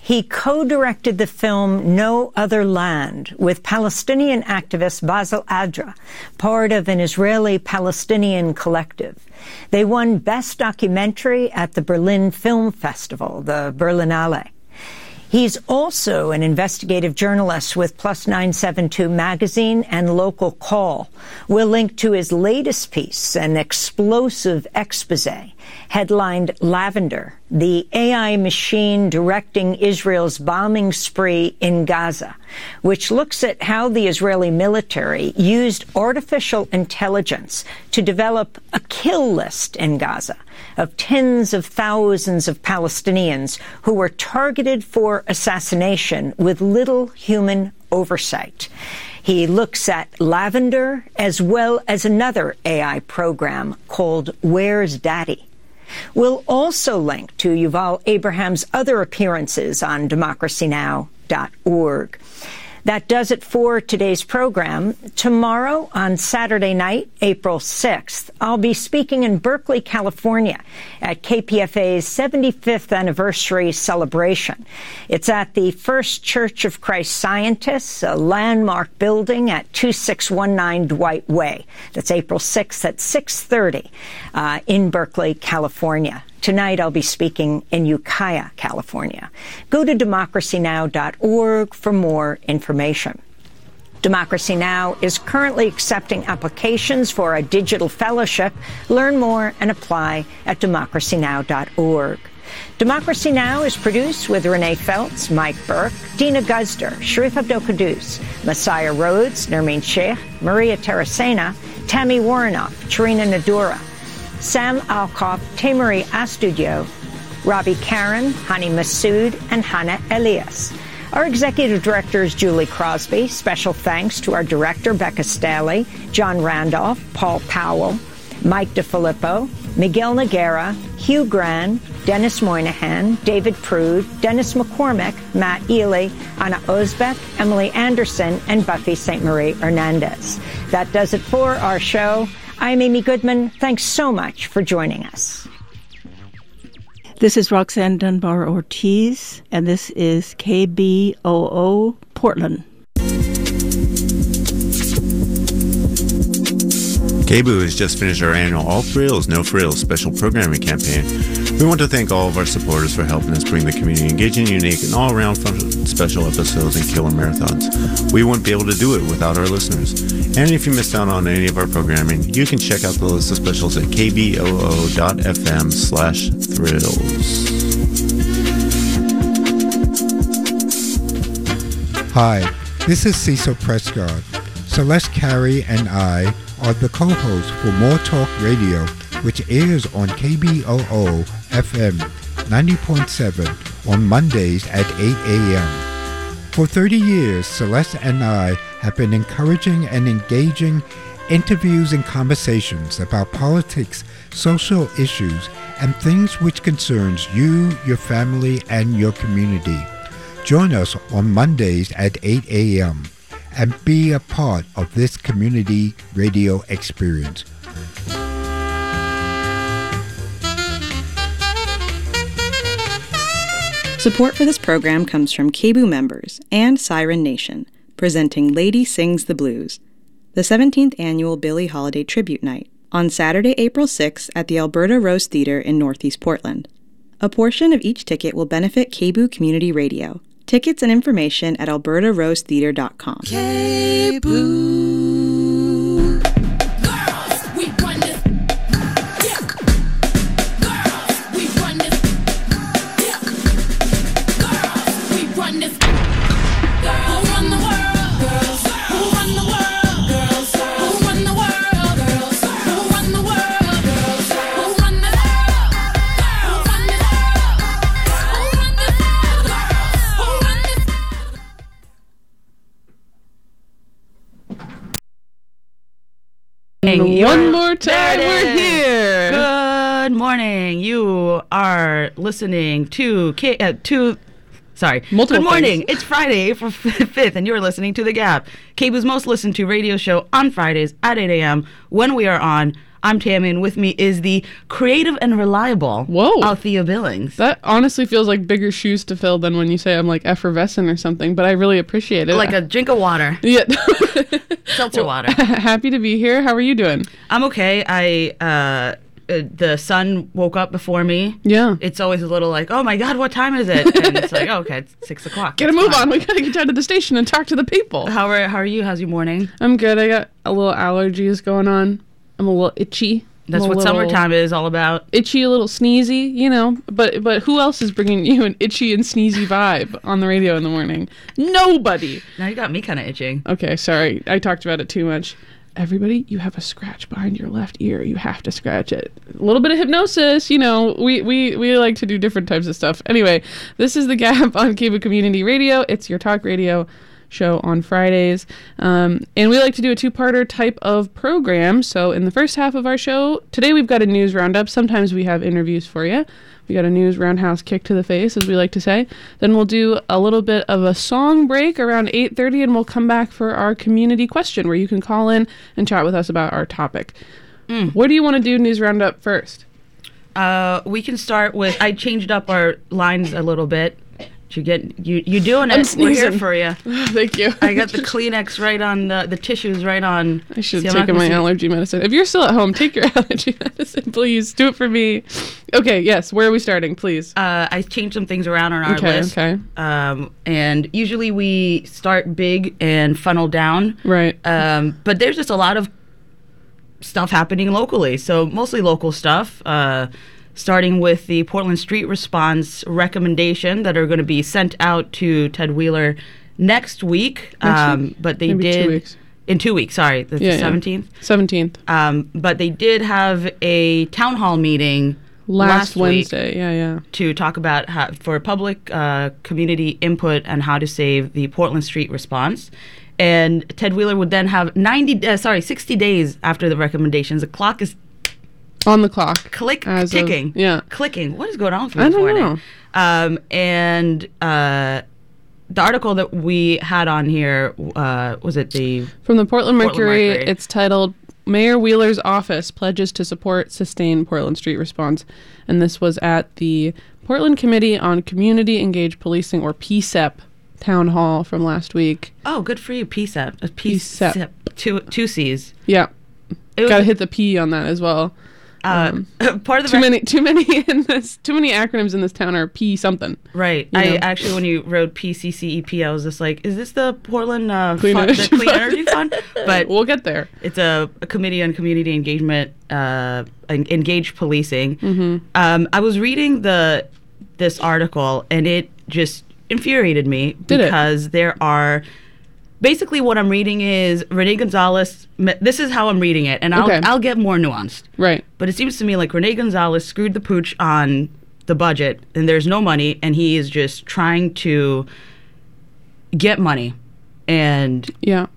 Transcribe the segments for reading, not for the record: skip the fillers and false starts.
He co-directed the film No Other Land with Palestinian activist Basil Adra, part of an Israeli-Palestinian collective. They won Best Documentary at the Berlin Film Festival, the Berlinale. He's also an investigative journalist with Plus 972 Magazine and Local Call. We'll link to his latest piece, an explosive expose, headlined Lavender, the AI machine directing Israel's bombing spree in Gaza, which looks at how the Israeli military used artificial intelligence to develop a kill list in Gaza of tens of thousands of Palestinians who were targeted for assassination with little human oversight. He looks at Lavender as well as another AI program called Where's Daddy? We'll also link to Yuval Abraham's other appearances on democracynow.org. That does it for today's program. Tomorrow, on Saturday night, April 6th, I'll be speaking in Berkeley, California at KPFA's 75th anniversary celebration. It's at the First Church of Christ Scientists, a landmark building at 2619 Dwight Way. That's April 6th at 6:30 in Berkeley, California. Tonight, I'll be speaking in Ukiah, California. Go to democracynow.org for more information. Democracy Now! Is currently accepting applications for a digital fellowship. Learn more and apply at democracynow.org. Democracy Now! Is produced with Renee Feltz, Mike Burke, Dina Guzder, Sharif Abdel-Qadoos, Messiah Rhodes, Nermeen Sheikh, Maria Terracena, Tammy Warrenoff, Charina Nadura, Sam Alkoff, Tamari Astudio, Robbie Karen, Hani Massoud, and Hannah Elias. Our executive director is Julie Crosby. Special thanks to our director, Becca Staley, John Randolph, Paul Powell, Mike DeFilippo, Miguel Noguera, Hugh Gran, Dennis Moynihan, David Prude, Dennis McCormick, Matt Ely, Anna Osbeck, Emily Anderson, and Buffy St. Marie Hernandez. That does it for our show. I'm Amy Goodman. Thanks so much for joining us. This is Roxanne Dunbar Ortiz, and this is KBOO Portland. KBOO has just finished our annual All Thrills, No Frills special programming campaign. We want to thank all of our supporters for helping us bring the community engaging, unique, and all-around fun special episodes and killer marathons. We wouldn't be able to do it without our listeners. And if you missed out on any of our programming, you can check out the list of specials at kboo.fm/thrills. Hi, this is Cecil Prescott. Celeste Carey and I are the co-hosts for More Talk Radio, which airs on KBOO FM 90.7 on Mondays at 8 a.m. For 30 years, Celeste and I have been encouraging and engaging interviews and conversations about politics, social issues, and things which concerns you, your family, and your community. Join us on Mondays at 8 a.m. and be a part of this community radio experience. Support for this program comes from KBOO members and Siren Nation, presenting Lady Sings the Blues, the 17th annual Billie Holiday Tribute Night, on Saturday, April 6th at the Alberta Rose Theatre in Northeast Portland. A portion of each ticket will benefit KBOO Community Radio. Tickets and information at albertarosetheatre.com. KBOO. One more time, we're here. Good morning. You are listening to multiple Good morning. things. It's Friday, April 5th, and you're listening to The Gap, KBOO's most listened to radio show on Fridays at 8 a.m. when we are on I'm Tammy, and with me is the creative and reliable Althea Billings. That honestly feels like bigger shoes to fill than when you say I'm like effervescent or something, but I really appreciate it. Like a drink of water. Yeah. Seltzer water. Happy to be here. How are you doing? I'm okay. The sun woke up before me. Yeah. It's always a little like, oh my God, what time is it? And it's like, oh, okay, it's 6 o'clock. Get a move on. We gotta get down to the station and talk to the people. How are you? How's your morning? I'm good. I got a little allergies going on. I'm a little itchy. That's what summertime is all about. Itchy, a little sneezy, you know. But who else is bringing you an itchy and sneezy vibe on the radio in the morning? Nobody. Now you got me kind of itching. Okay, sorry. I talked about it too much. Everybody, you have a scratch behind your left ear. You have to scratch it. A little bit of hypnosis, you know. We like to do different types of stuff. Anyway, this is The Gap on KBOO Community Radio. It's your talk radio show on Fridays. And we like to do a two-parter type of program. So in the first half of our show, today we've got a news roundup. Sometimes we have interviews for you. We got a news roundhouse kick to the face, as we like to say. Then we'll do a little bit of a song break around 8:30, and we'll come back for our community question, where you can call in and chat with us about our topic. What do you want to do news roundup first? We can start with, I changed up our lines a little bit. You doing it. We're here for you. Thank you. I got the Kleenex right on the tissues right on. I should have taken my allergy medicine. If you're still at home, take your allergy medicine, please. Do it for me. Okay, yes. Where are we starting, please? I changed some things around on our list. Okay. And usually we start big and funnel down. Right. But there's just a lot of stuff happening locally. So mostly local stuff. Starting with the Portland Street Response recommendation that are going to be sent out to Ted Wheeler next week. But they Maybe did 2 weeks. In 2 weeks. Sorry, the 17th. 17th. But they did have a town hall meeting last Wednesday. Yeah. To talk about for public community input and how to save the Portland Street Response. And Ted Wheeler would then have 60 days after the recommendations. The clock is on the clock. Ticking. Clicking. What is going on with me this morning? And the article that we had on here, was it from the Portland Mercury? It's titled, Mayor Wheeler's Office Pledges to Support Sustain Portland Street Response. And this was at the Portland Committee on Community Engaged Policing, or PCEP, town hall from last week. Oh, good for you, PCEP. PCEP. Two C's. Yeah. Got to hit the P on that as well. Part of the too many acronyms in this town are P something. Right. Actually, when you wrote PCCEP, I was just like, is this the Portland Clean Energy Fund? But we'll get there. It's a committee on community engagement, engaged policing. Mm-hmm. I was reading this article, and it just infuriated me because there are. Basically, what I'm reading is Renee Gonzalez. This is how I'm reading it, and I'll get more nuanced. Right. But it seems to me like Renee Gonzalez screwed the pooch on the budget, and there's no money, and he is just trying to get money, and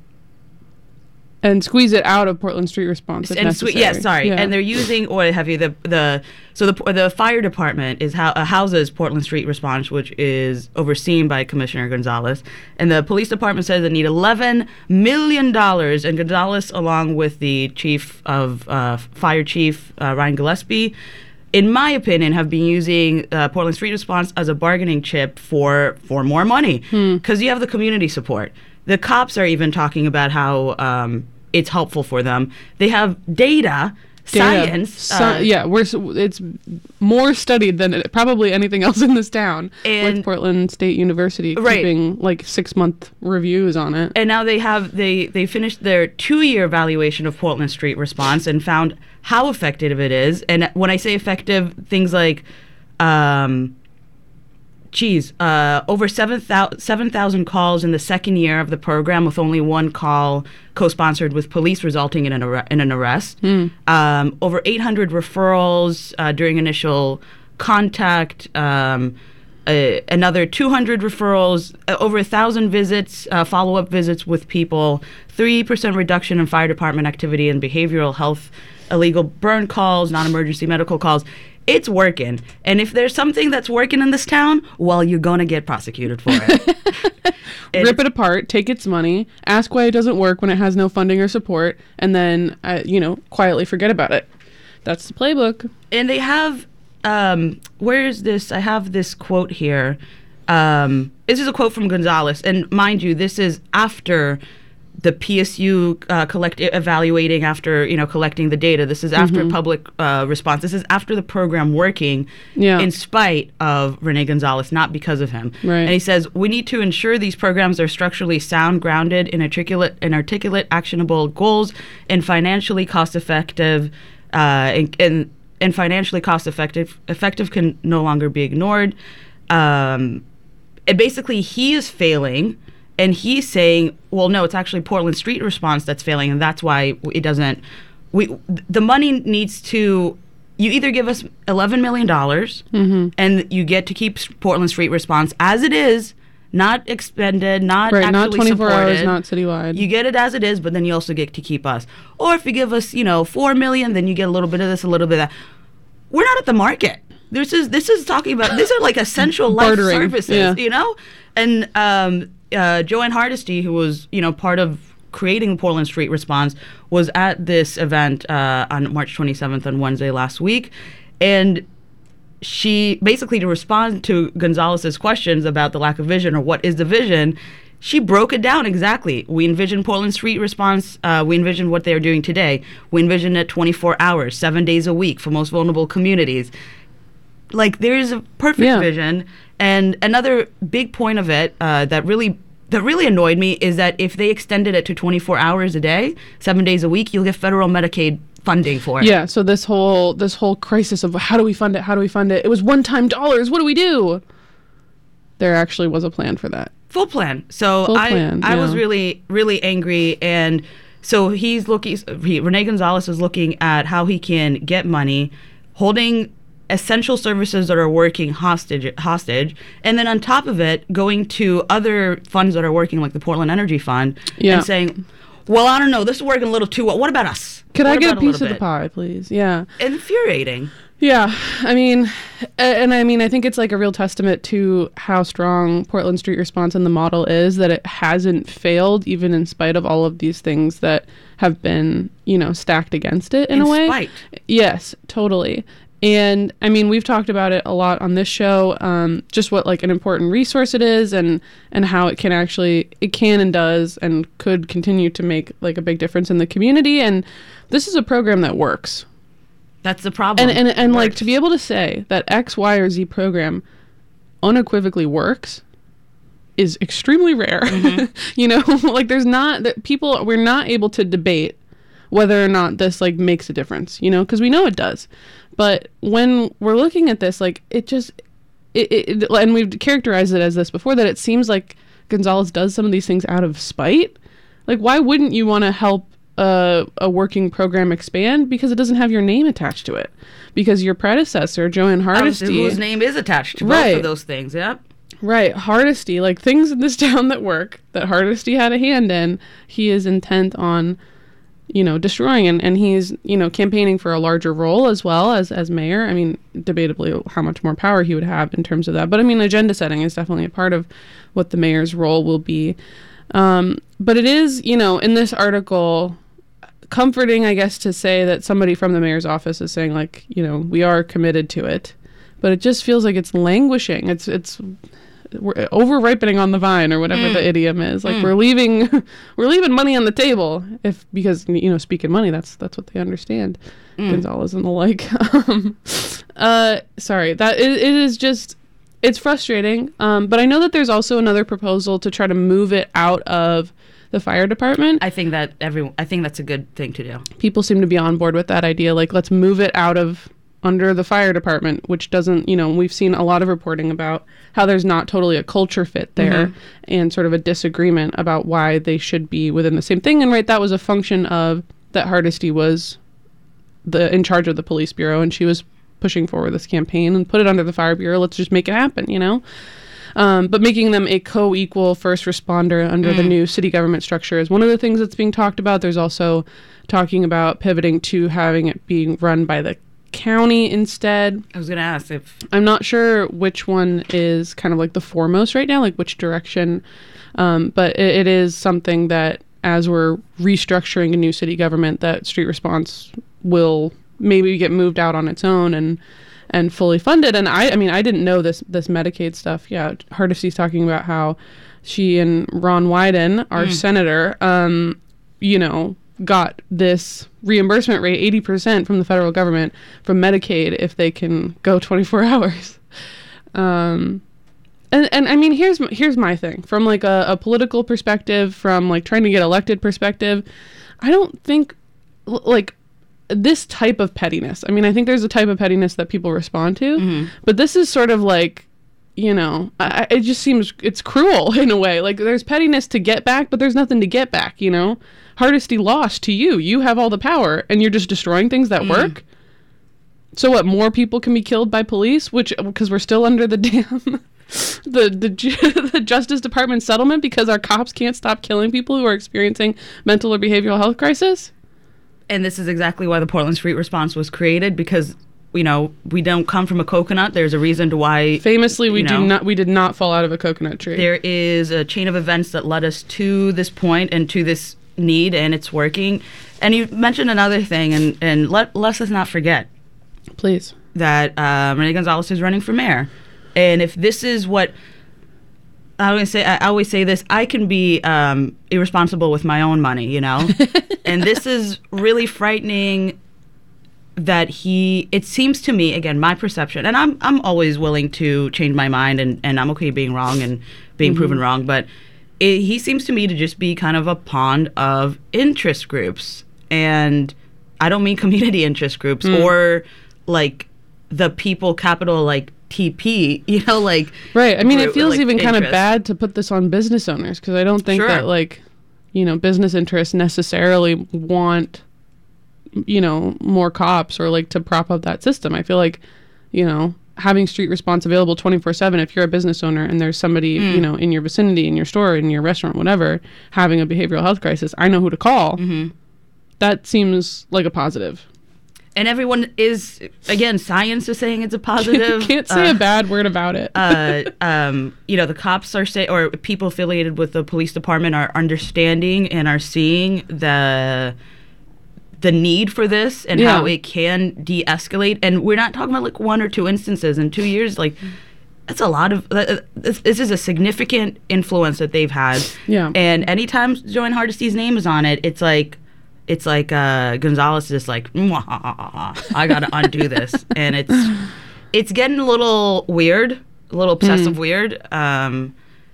squeeze it out of Portland Street Response if necessary. And they're using, or have you the fire department houses Portland Street Response, which is overseen by Commissioner Gonzalez, and the police department says they need $11 million. And Gonzalez, along with the chief of fire chief Ryan Gillespie, in my opinion, have been using Portland Street Response as a bargaining chip for more money because you have the community support. The cops are even talking about how it's helpful for them. They have data. Science. It's more studied than probably anything else in this town. And with Portland State University keeping 6-month reviews on it. And now they finished their 2-year evaluation of Portland Street Response and found how effective it is. And when I say effective, things like over 7,000 calls in the second year of the program, with only one call co-sponsored with police resulting in an arrest. Over 800 referrals during initial contact. Another 200 referrals. Over 1,000 visits, follow-up visits with people. 3% reduction in fire department activity and behavioral health, illegal burn calls, non-emergency medical calls. It's working. And if there's something that's working in this town, well, you're going to get prosecuted for it. Rip it apart, take its money, ask why it doesn't work when it has no funding or support, and then, quietly forget about it. That's the playbook. And they have, where is this? I have this quote here. This is a quote from Gonzalez. And mind you, this is after the PSU evaluating, after, collecting the data. This is after public response. This is after the program working in spite of Rene Gonzalez, not because of him. Right. And he says, we need to ensure these programs are structurally sound, grounded in articulate, actionable goals, and financially cost-effective, and financially cost-effective can no longer be ignored. And basically, he is failing. And he's saying, well, no, it's actually Portland Street Response that's failing, and that's why it doesn't. The money needs to. You either give us $11 million, and you get to keep Portland Street Response as it is, not expended, not actually not 24 supported. hours, not citywide. You get it as it is, but then you also get to keep us. Or if you give us, $4 million, then you get a little bit of this, a little bit of that. We're not at the market. This is talking about. These are like essential life services, and. Joanne Hardesty, who was, part of creating the Portland Street Response, was at this event on March 27th on Wednesday last week. And she basically, to respond to Gonzalez's questions about the lack of vision or what is the vision, she broke it down exactly. We envision Portland Street Response. We envision what they're doing today. We envision it 24 hours, 7 days a week for most vulnerable communities. Like, there's a perfect vision. And another big point of it that really annoyed me is that if they extended it to 24 hours a day, 7 days a week, you'll get federal Medicaid funding for it. Yeah, so this whole crisis of how do we fund it? It was one-time dollars. What do we do? There actually was a plan for that. Full plan. So I was really, really angry. And so Rene Gonzalez is looking at how he can get money, holding essential services that are working hostage, and then on top of it, going to other funds that are working, like the Portland Energy Fund, and saying, well, I don't know, this is working a little too well. What about us? Could I get a piece of the pie, please? Yeah. Infuriating. Yeah. I think it's like a real testament to how strong Portland Street Response and the model is, that it hasn't failed, even in spite of all of these things that have been, stacked against it in a way. Spite. Yes, totally. And we've talked about it a lot on this show, just what like an important resource it is, and how it can and does and could continue to make like a big difference in the community. And this is a program that works. That's the problem. And like, to be able to say that X, Y, or Z program unequivocally works is extremely rare. Like there's not that we're not able to debate whether or not this like makes a difference, because we know it does. But when we're looking at this, like and we've characterized it as this before, that it seems like Gonzalez does some of these things out of spite. Like, why wouldn't you want to help a working program expand? Because it doesn't have your name attached to it. Because your predecessor, Joanne Hardesty, whose name is attached to both of those things, yep. Right, Hardesty, like things in this town that work, that Hardesty had a hand in, he is intent on destroying, and he's, campaigning for a larger role as well as mayor. Debatably how much more power he would have in terms of that. But agenda setting is definitely a part of what the mayor's role will be. But it is, in this article, comforting, I guess, to say that somebody from the mayor's office is saying, like, we are committed to it. But it just feels like it's languishing. We're over ripening on the vine, or whatever the idiom is. Like we're leaving money on the table because speaking money, that's what they understand. Gonzalez and the like. Sorry, that it is just, it's frustrating. But I know that there's also another proposal to try to move it out of the fire department. I think that's a good thing to do. People seem to be on board with that idea. Like, let's move it out of under the fire department, which doesn't, we've seen a lot of reporting about how there's not totally a culture fit there, and sort of a disagreement about why they should be within the same thing. And that was a function of that Hardesty was in charge of the police bureau, and she was pushing forward this campaign and put it under the fire bureau. Let's just make it happen, But making them a co-equal first responder under the new city government structure is one of the things that's being talked about. There's also talking about pivoting to having it being run by the county instead. I was going to ask if... I'm not sure which one is kind of like the foremost right now, like which direction. But it is something that, as we're restructuring a new city government, that Street Response will maybe get moved out on its own and fully funded. And I mean, I didn't know this Medicaid stuff. Yeah, Hardesty's talking about how she and Ron Wyden, our senator, got this reimbursement rate 80% from the federal government from Medicaid if they can go 24 hours. And I mean, here's my thing from like a political perspective, from like trying to get elected perspective. I don't think like this type of pettiness. I mean, I think there's a type of pettiness that people respond to, but this is sort of like, it just seems it's cruel in a way. Like there's pettiness to get back, but there's nothing to get back, Hardesty lost to you. You have all the power and you're just destroying things that work. So what, more people can be killed by police, because we're still under the damn the Justice Department settlement because our cops can't stop killing people who are experiencing mental or behavioral health crisis? And this is exactly why the Portland Street Response was created, because we don't come from a coconut. There's a reason to why. Famously, we did not fall out of a coconut tree. There is a chain of events that led us to this point and to this need, and it's working. And you mentioned another thing, and let's not forget, please, that Rene Gonzalez is running for mayor. And if this is what I always say this, I can be irresponsible with my own money, and this is really frightening. That it seems to me, again, my perception, and I'm always willing to change my mind, and I'm okay being wrong and being proven wrong, but he seems to me to just be kind of a pond of interest groups. And I don't mean community interest groups or like the people capital like TP, Right. I mean, it feels even kind of bad to put this on business owners, because I don't think that business interests necessarily want, more cops or like to prop up that system. I feel like, having street response available 24/7, if you're a business owner and there's somebody, in your vicinity, in your store, in your restaurant, whatever, having a behavioral health crisis, I know who to call. That seems like a positive. And everyone is, again, science is saying it's a positive. Can't say a bad word about it. The cops are or people affiliated with the police department are understanding and are seeing the need for this and how it can de-escalate. And we're not talking about like one or two instances in 2 years. Like, that's a lot of, this is a significant influence that they've had. Yeah. And anytime Joanne Hardesty's name is on it, it's like Gonzalez is like, I got to undo this. And it's getting a little weird, a little obsessive weird. And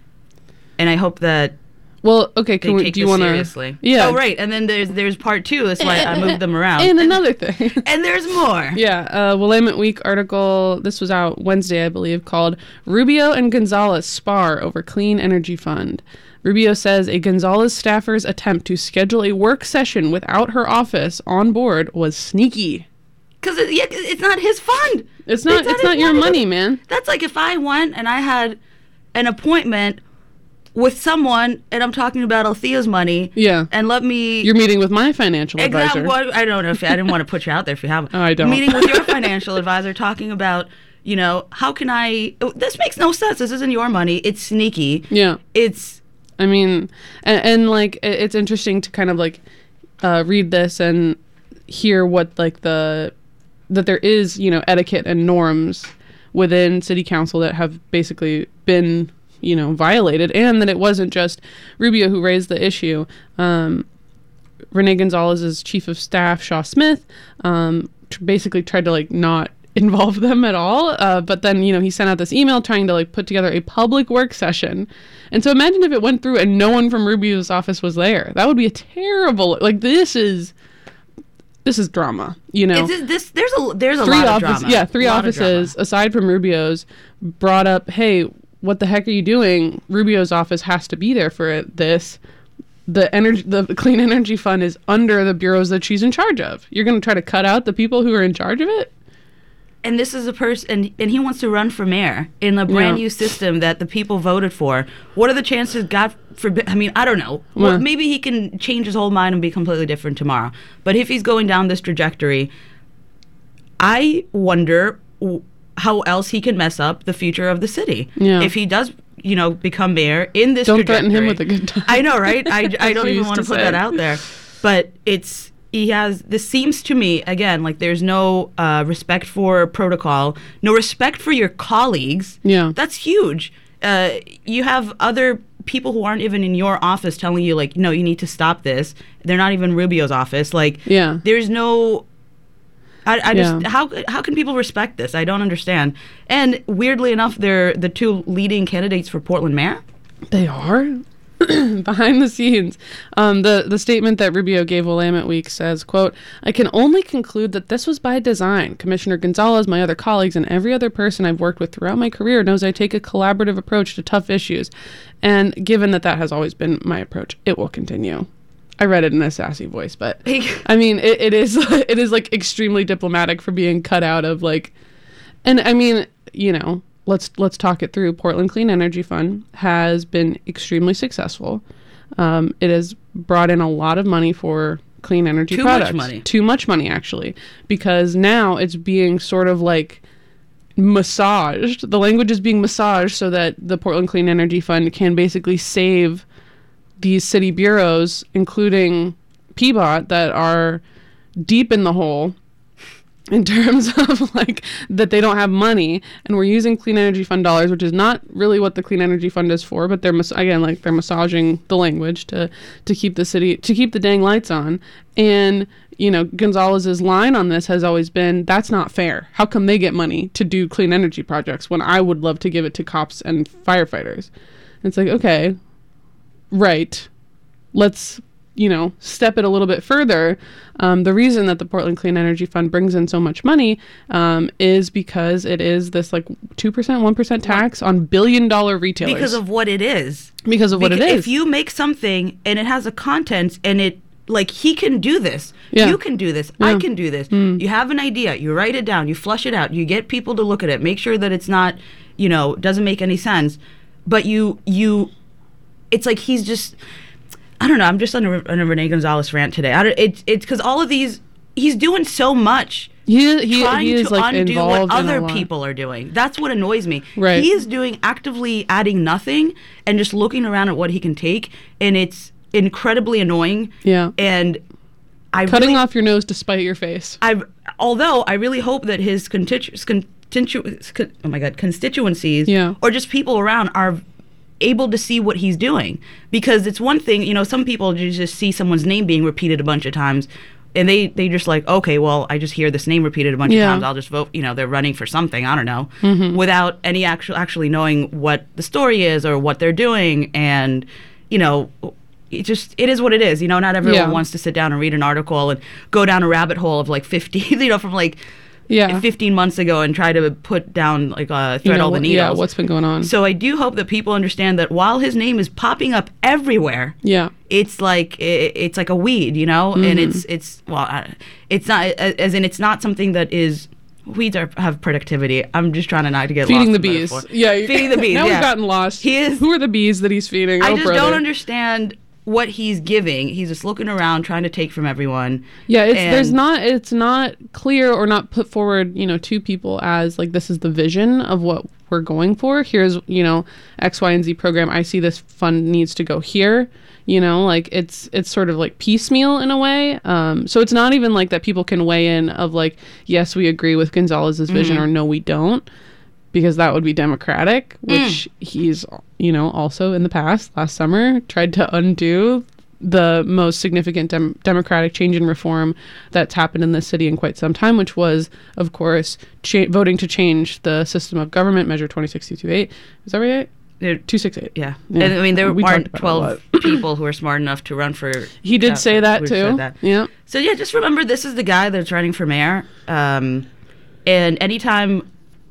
I hope that, well, okay, do you want to seriously? Yeah. Oh, right. And then there's part two. That's why I moved them around. And another thing. And there's more. Yeah. Willamette Week article. This was out Wednesday, I believe, called "Rubio and Gonzalez Spar Over Clean Energy Fund." Rubio says a Gonzalez staffer's attempt to schedule a work session without her office on board was sneaky. Because it's not his fund. It's not your money, man. That's like if I went and I had an appointment with someone, and I'm talking about Althea's money. Yeah. And You're meeting with my financial advisor. Exactly. I don't know if I didn't want to put you out there if you haven't. Oh, I don't. Meeting with your financial advisor, talking about, how can I? This makes no sense. This isn't your money. It's sneaky. Yeah. I mean, and like it's interesting to kind of like read this and hear what like that there is etiquette and norms within city council that have basically been violated, and that it wasn't just Rubio who raised the issue. Rene Gonzalez's chief of staff, Shaw Smith, basically tried to like not involve them at all. But then, he sent out this email trying to like put together a public work session. And so imagine if it went through and no one from Rubio's office was there. That would be a terrible, like this is drama, There's a lot of drama. Yeah, three offices aside from Rubio's brought up, hey, what the heck are you doing? Rubio's office has to be there for this. The Clean Energy Fund is under the bureaus that she's in charge of. You're going to try to cut out the people who are in charge of it? And this is a person, and he wants to run for mayor in a brand new system that the people voted for. What are the chances, God forbid, I mean, I don't know. Well, maybe he can change his whole mind and be completely different tomorrow. But if he's going down this trajectory, I wonder how else he can mess up the future of the city. Yeah. If he does, become mayor in this trajectory. Don't threaten him with a good time. I know, right? I don't even want to put that out there. But it's, this seems to me, again, like there's no respect for protocol, no respect for your colleagues. Yeah. That's huge. You have other people who aren't even in your office telling you, like, no, you need to stop this. They're not even Rubio's office. Like, there's no... how can people respect this? I don't understand. And weirdly enough, they're the two leading candidates for Portland mayor. They are? Behind the scenes. The statement that Rubio gave Willamette Week says, quote, "I can only conclude that this was by design. Commissioner Gonzalez, my other colleagues, and every other person I've worked with throughout my career knows I take a collaborative approach to tough issues. And given that has always been my approach, it will continue." I read it in a sassy voice, but I mean, it is like extremely diplomatic for being cut out of like, and I mean, you know, let's talk it through. Portland Clean Energy Fund has been extremely successful. It has brought in a lot of money for clean energy products. Too much money, actually, because now it's being sort of like massaged. The language is being massaged so that the Portland Clean Energy Fund can basically save these city bureaus, including PBOT, that are deep in the hole in terms of like that they don't have money, and we're using Clean Energy Fund dollars, which is not really what the Clean Energy Fund is for, but they're massaging the language to keep the dang lights on. And you know, Gonzalez's line on this has always been, that's not fair. How come they get money to do clean energy projects when I would love to give it to cops and firefighters? And it's like, okay, right, let's, you know, step it a little bit further. The reason that the Portland Clean Energy Fund brings in so much money is because it is this like 2%, 1% tax on billion-dollar retailers. Because of what it is. If you make something and it has a content and it, like, he can do this. Yeah. You can do this. Yeah. I can do this. You have an idea. You write it down. You flush it out. You get people to look at it. Make sure that it's not, you know, doesn't make any sense. But you it's like he's just, I don't know. I'm just on a Renee Gonzalez rant today. It's because all of these, he's doing so much. He is like undo what other people are doing. That's what annoys me. Right. He is actively adding nothing and just looking around at what he can take, and it's incredibly annoying. Yeah. And cutting off your nose to spite your face. Although I really hope that his constituencies, or just people around, are able to see what he's doing. Because it's one thing, you know, some people just see someone's name being repeated a bunch of times and they just like, okay, well, I just hear this name repeated a bunch of times, I'll just vote, you know, they're running for something, I don't know, without any actually knowing what the story is or what they're doing. And, you know, it is what it is. You know, not everyone wants to sit down and read an article and go down a rabbit hole of like 50, you know, from like 15 months ago and try to put down like thread all the needles. Yeah, what's been going on. So I do hope that people understand that while his name is popping up everywhere, it's like a weed, you know, and it's not, as in, it's not something that is. Weeds have productivity. I'm just trying not to get feeding lost. The bees. Feeding the bees. Now we've gotten lost. Who are the bees that he's feeding? I don't understand what he's giving. He's just looking around trying to take from everyone. Yeah, it's not clear or not put forward, you know, to people as like, this is the vision of what we're going for. Here's, you know, X, Y, and Z program. I see this fund needs to go here. You know, like it's sort of like piecemeal in a way. So it's not even like that people can weigh in of like, yes, we agree with Gonzalez's vision or no, we don't. Because that would be democratic, which he's, you know, also in the past, last summer, tried to undo the most significant democratic change and reform that's happened in this city in quite some time, which was, of course, voting to change the system of government, Measure 26228. Is that right? 268. Yeah. And I mean, there aren't 12 people who are smart enough to run for... He did say that, too. Yeah. So, yeah, just remember, this is the guy that's running for mayor. And anytime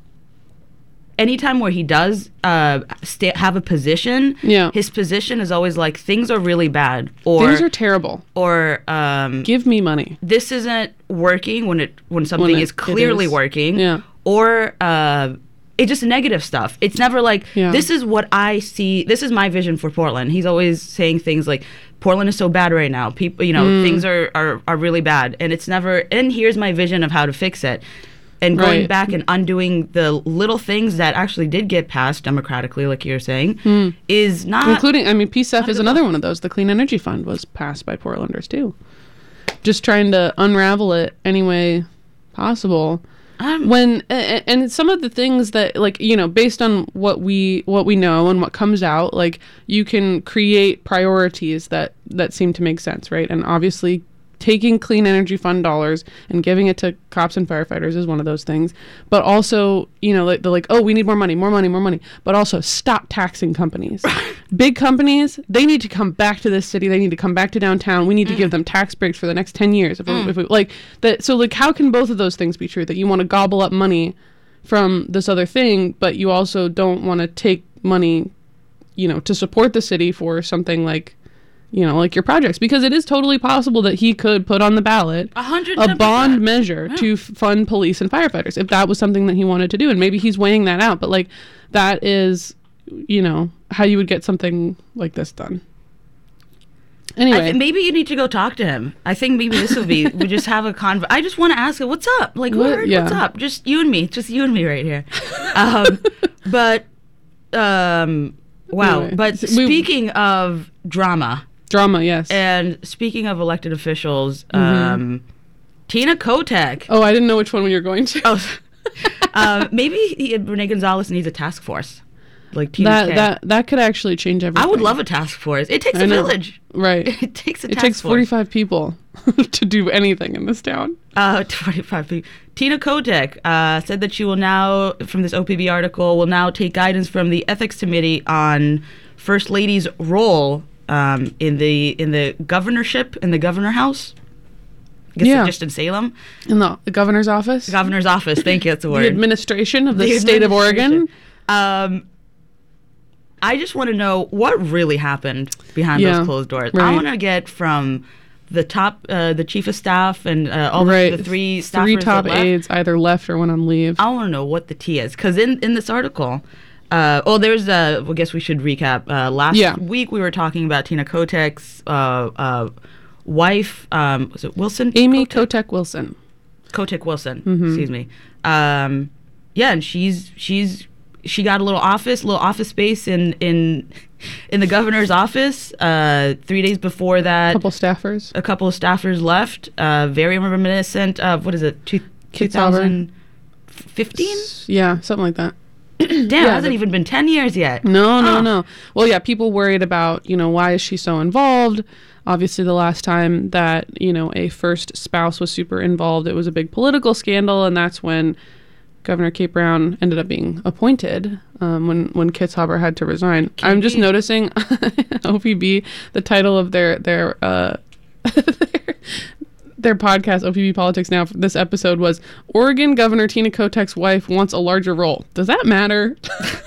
where he does have a position, his position is always like, things are really bad, or things are terrible, or give me money. This isn't working when something is clearly working, or it's just negative stuff. It's never like, this is what I see. This is my vision for Portland. He's always saying things like, Portland is so bad right now. People, you know, things are really bad, and it's never. And here's my vision of how to fix it. And going back and undoing the little things that actually did get passed democratically, like you're saying, is not... Including, I mean, PSEF is another one of those. The Clean Energy Fund was passed by Portlanders, too. just trying to unravel it any way possible. And some of the things that, like, you know, based on what we know and what comes out, like, you can create priorities that seem to make sense, right? And obviously taking clean energy fund dollars and giving it to cops and firefighters is one of those things. But also, you know, like, they're like, oh, we need more money. But also stop taxing companies. Big companies, they need to come back to this city. They need to come back to downtown. We need to give them tax breaks for the next 10 years. If we, like that. So, like, how can both of those things be true? That you want to gobble up money from this other thing, but you also don't want to take money, you know, to support the city for something like, you know, like your projects, because it is totally possible that he could put on the ballot 110%. a bond measure to fund police and firefighters if that was something that he wanted to do. And maybe he's weighing that out. But, like, that is, you know, how you would get something like this done. Anyway. Maybe you need to go talk to him. I think maybe this will be, we just have a I just want to ask him, what's up? Like, what's up? Just you and me right here. Wow. Anyway, but speaking of drama, yes. And speaking of elected officials, Tina Kotek. Oh, I didn't know which one you were going to. Maybe Renee Gonzalez needs a task force. Like Tina that could actually change everything. I would love a task force. It takes a village. Right. It takes a It task takes force. 45 people to do anything in this town. 25 people. Tina Kotek said that she will now, from this OPB article, will now take guidance from the Ethics Committee on First Lady's role in the governorship, in the governor house. I guess just in Salem. In the governor's office? Governor's office, thank you, that's the word. The administration of the state of Oregon. I just want to know what really happened behind those closed doors. Right. I want to get from the top, the chief of staff and all the three staffers. 3 top aides either left or went on leave. I want to know what the tea is. Because in this article, there's I guess we should recap. Last week we were talking about Tina Kotek's wife. Was it Wilson? Amy Kotek Wilson. Kotek Wilson, excuse me. And she got a little office space in the governor's office. 3 days before that, a couple of staffers left. Very reminiscent of, what is it, 2015? Yeah, something like that. Damn, it hasn't even been 10 years yet. No. Well, yeah, people worried about, you know, why is she so involved? Obviously, the last time that, you know, a first spouse was super involved, it was a big political scandal, and that's when Governor Kate Brown ended up being appointed when Kitzhaber had to resign. I'm just noticing OPB, the title of their podcast, OPB Politics Now, this episode was Oregon Governor Tina Kotek's wife wants a larger role. Does that matter?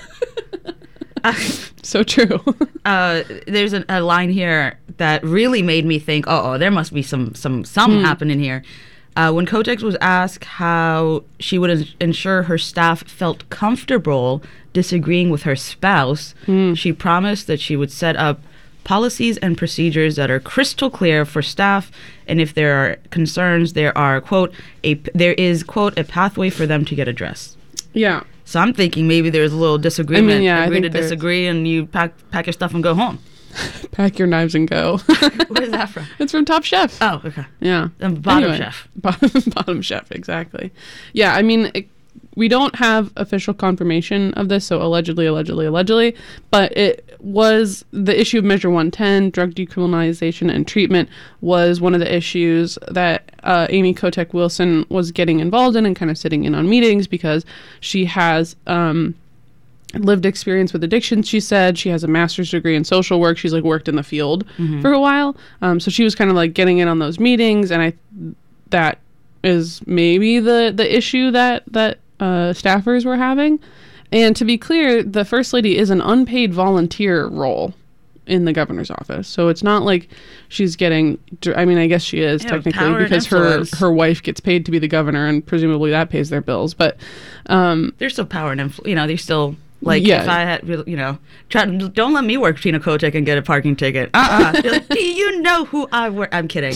So true. There's a line here that really made me think, there must be something happening here. When Kotek was asked how she would ensure her staff felt comfortable disagreeing with her spouse, she promised that she would set up policies and procedures that are crystal clear for staff, and if there are concerns, there is a pathway for them to get addressed. Yeah. So I'm thinking maybe there's a little disagreement. I mean, yeah, agree to disagree, and you pack your stuff and go home. Pack your knives and go. What is that from? It's from Top Chef. Oh, okay. Yeah. Bottom Chef. Bottom Chef, exactly. Yeah, I mean, we don't have official confirmation of this, so allegedly, but it was the issue of Measure 110, drug decriminalization and treatment, was one of the issues that Amy Kotek Wilson was getting involved in and kind of sitting in on meetings because she has lived experience with addiction. She said she has a master's degree in social work. She's like worked in the field for a while. So she was kind of like getting in on those meetings, and that is maybe the issue that staffers were having. And to be clear, the First Lady is an unpaid volunteer role in the governor's office. So it's not like she's getting, I mean, I guess she is technically because her wife gets paid to be the governor, and presumably that pays their bills. But there's still power and influence. You know, there's still like, if I had, you know, don't let me work Tina Kotek and get a parking ticket. Like, do you know who I work? I'm kidding.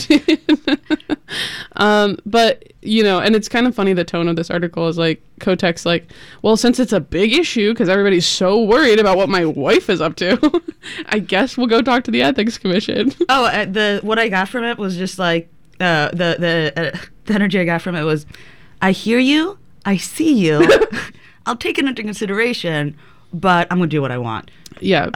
But, you know, and it's kind of funny, the tone of this article is like, Kotek's like, well, since it's a big issue because everybody's so worried about what my wife is up to, I guess we'll go talk to the Ethics Commission. What I got from it was just like, the energy I got from it was, I hear you, I see you, I'll take it into consideration, but I'm gonna do what I want. Yeah,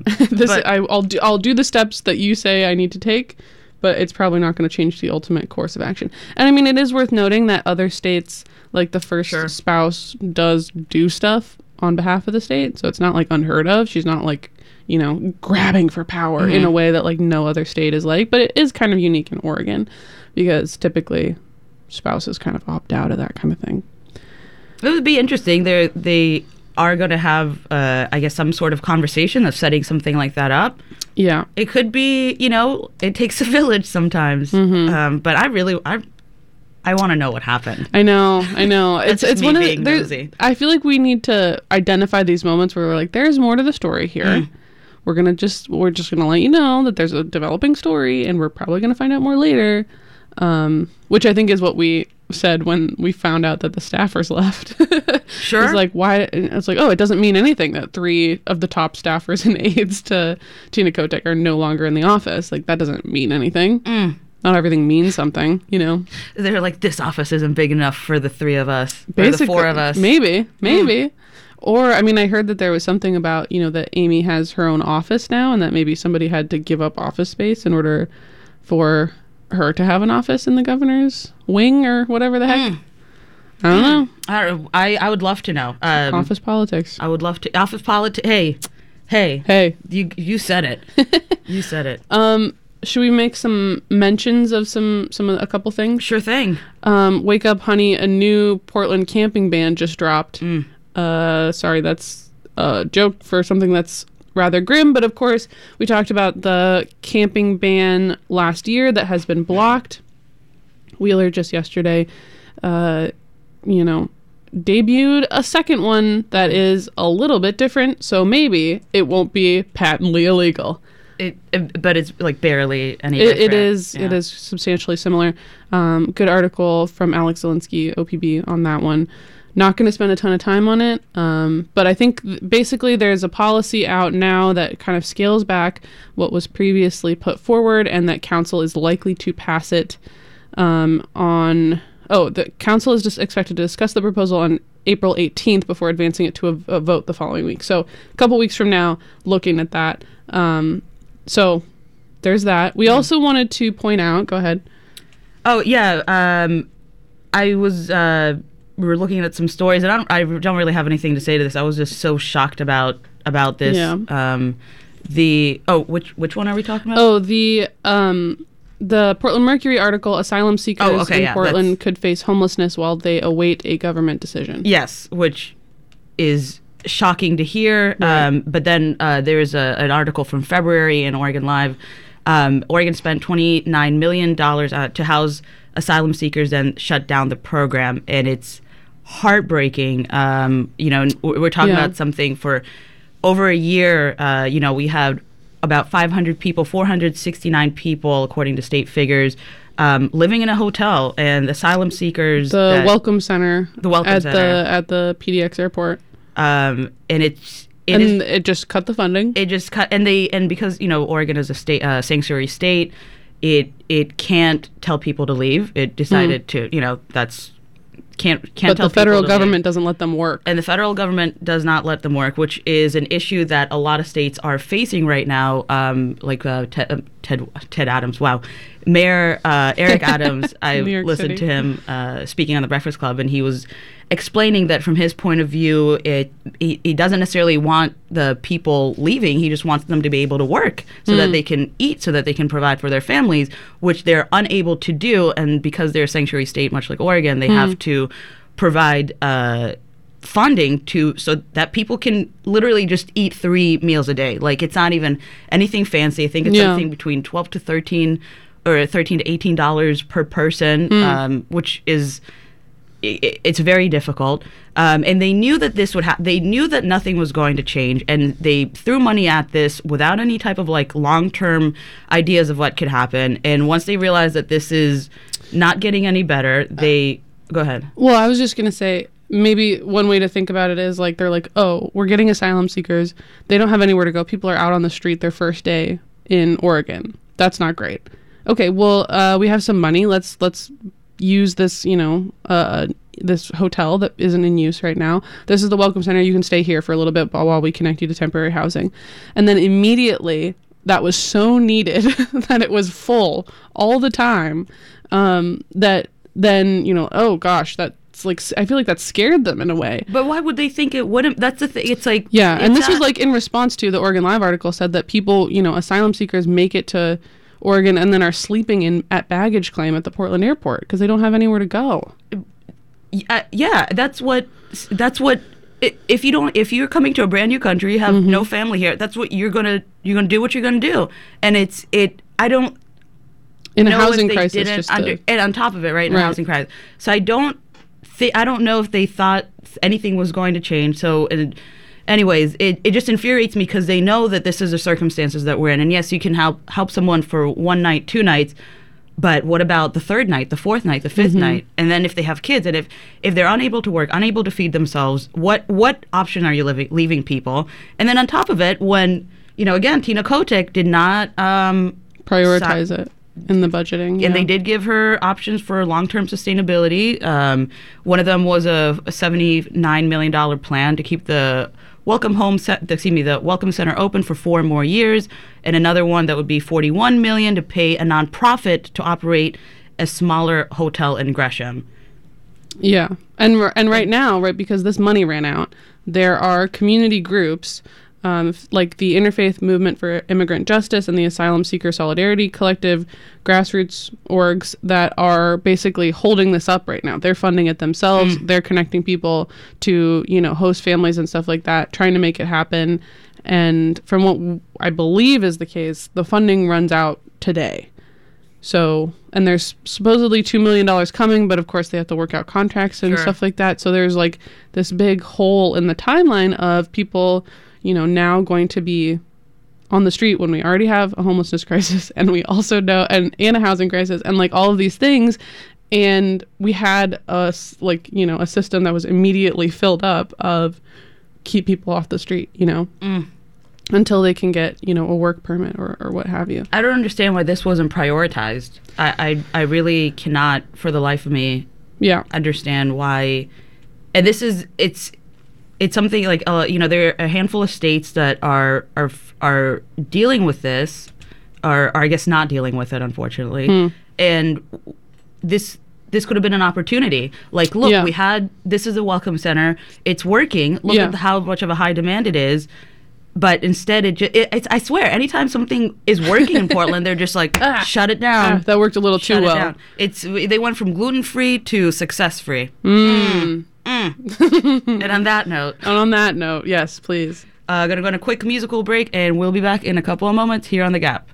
I'll do the steps that you say I need to take, but it's probably not going to change the ultimate course of action. And I mean, it is worth noting that other states, like the first spouse, does do stuff on behalf of the state, so it's not like unheard of. She's not like, you know, grabbing for power in a way that like no other state is like, but it is kind of unique in Oregon because typically spouses kind of opt out of that kind of thing. It would be interesting. They are going to have, I guess, some sort of conversation of setting something like that up. Yeah. It could be, you know, it takes a village sometimes. But I want to know what happened. I know. It's one of the, I feel like we need to identify these moments where we're like, there's more to the story here. We're just gonna let you know that there's a developing story, and we're probably gonna find out more later. Which I think is what we said when we found out that the staffers left. Sure. It's like, why? It's like, oh, it doesn't mean anything that 3 of the top staffers and aides to Tina Kotek are no longer in the office. Like, that doesn't mean anything. Not everything means something, you know? They're like, this office isn't big enough for the 3 of us. Basically, or the 4 of us. Maybe. Or, I mean, I heard that there was something about, you know, that Amy has her own office now, and that maybe somebody had to give up office space in order for her to have an office in the governor's wing or whatever the heck. I don't know. I would love to know. Office politics. I would love to. Office politics. Hey. You said it. You said it. Should we make some mentions of a couple things? Sure thing. Wake Up Honey, a new Portland camping ban just dropped. Sorry, that's a joke for something that's rather grim, but of course we talked about the camping ban last year that has been blocked. Wheeler just yesterday, debuted a second one that is a little bit different, so maybe it won't be patently illegal. But it's like barely any different. It is substantially similar. Good article from Alex Zielinski, OPB, on that one. Not going to spend a ton of time on it, but I think basically there's a policy out now that kind of scales back what was previously put forward, and that council is likely to pass it the council is just expected to discuss the proposal on April 18th before advancing it to a vote the following week. So a couple weeks from now, looking at that. So there's that. We also wanted to point out, go ahead. Oh, yeah. We were looking at some stories, and I don't really have anything to say to this. I was just so shocked about this. Yeah. Which one are we talking about? Oh, the Portland Mercury article, asylum seekers in Portland could face homelessness while they await a government decision. Yes, which is shocking to hear. Right. But then there's an article from February in Oregon Live. Oregon spent $29 million to house asylum seekers and shut down the program, and it's heartbreaking. We're talking about something for over a year. We had about 500 people, 469 people, according to state figures, living in a hotel, and asylum seekers. The Welcome Center. At the PDX airport. And it just cut the funding. It just cut, and because Oregon is a state sanctuary state, it can't tell people to leave. It decided to can't but tell the federal people to government leave. doesn't let them work. And the federal government does not let them work, which is an issue that a lot of states are facing right now. Ted Adams, wow. Mayor Eric Adams, I listened to him speaking on the Breakfast Club, and he was explaining that from his point of view, he doesn't necessarily want the people leaving. He just wants them to be able to work so that they can eat, so that they can provide for their families, which they're unable to do. And because they're a sanctuary state, much like Oregon, they have to provide funding so that people can literally just eat 3 meals a day. Like, it's not even anything fancy. I think it's something between $12 to $13 or $13 to $18 per person, which is... It's very difficult, and they knew that this would happen. They knew that nothing was going to change, and they threw money at this without any type of long-term ideas of what could happen. And once they realized that this is not getting any better, they go ahead. Well, I was just gonna say, maybe one way to think about it is they're like, oh, we're getting asylum seekers. They don't have anywhere to go. People are out on the street their first day in Oregon. That's not great. okay, well, we have some money. Let's use this, this hotel that isn't in use right now. This is the Welcome Center. You can stay here for a little bit while we connect you to temporary housing. And then immediately that was so needed that it was full all the time, that then, oh gosh, that's like, I feel like that scared them in a way. But why would they think it wouldn't? That's the thing. It's like, yeah. And this was like in response to the Oregon Live article said that people, asylum seekers make it to Oregon and then are sleeping at baggage claim at the Portland airport because they don't have anywhere to go. Yeah, that's what if you're coming to a brand new country, you have no family here, that's what you're gonna do what you're gonna do. And I don't in a know housing if they crisis didn't and on top of it, right, in a housing crisis. So I don't know if they thought anything was going to change. So anyways, it just infuriates me because they know that this is the circumstances that we're in. And yes, you can help someone for 1 night, 2 nights, but what about the 3rd night, the 4th night, the 5th night? And then if they have kids, and if they're unable to work, unable to feed themselves, what option are you leaving people? And then on top of it, when, again, Tina Kotek did not prioritize it in the budgeting. And they did give her options for long-term sustainability. One of them was a $79 million plan to keep the the Welcome Center open for 4 more years, and another one that would be $41 million to pay a nonprofit to operate a smaller hotel in Gresham. Yeah, and right now, right, because this money ran out, there are community groups like the Interfaith Movement for Immigrant Justice and the Asylum Seeker Solidarity Collective, grassroots orgs that are basically holding this up right now. They're funding it themselves. They're connecting people to, host families and stuff like that, trying to make it happen. And from what I believe is the case, the funding runs out today. So, and there's supposedly $2 million coming, but of course they have to work out contracts and stuff like that. So there's like this big hole in the timeline of people, now going to be on the street when we already have a homelessness crisis, and we also know, and a housing crisis, and like all of these things. And we had a system that was immediately filled up of keep people off the street, until they can get, a work permit or what have you. I don't understand why this wasn't prioritized. I really cannot, for the life of me, understand why. And it's something like, there are a handful of states that are dealing with this, or I guess not dealing with it, unfortunately. And this could have been an opportunity. Like, look, this is a Welcome Center. It's working. Look at how much of a high demand it is. But instead, it's I swear, anytime something is working in Portland, they're just like, shut it down. That worked a little too well. They went from gluten-free to success-free. And on that note. Yes, please. Gonna go on a quick musical break, and we'll be back in a couple of moments here on The Gap.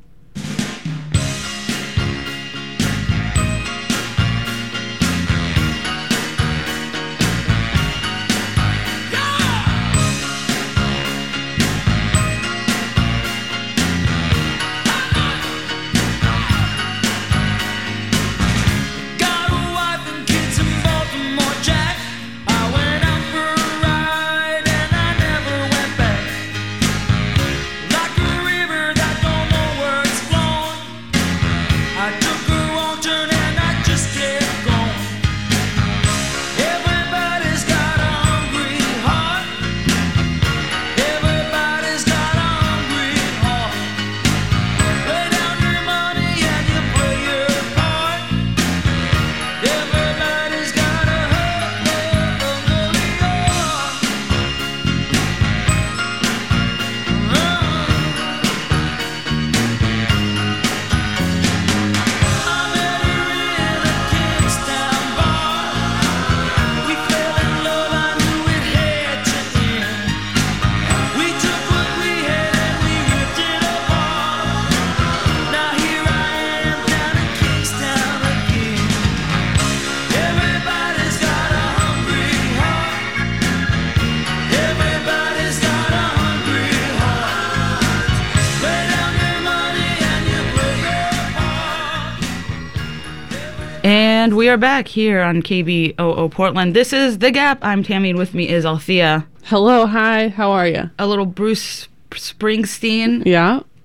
And we are back here on KBOO Portland. This is The Gap. I'm Tammy, and with me is Althea. Hello, hi, how are you? A little Bruce Springsteen. Yeah, a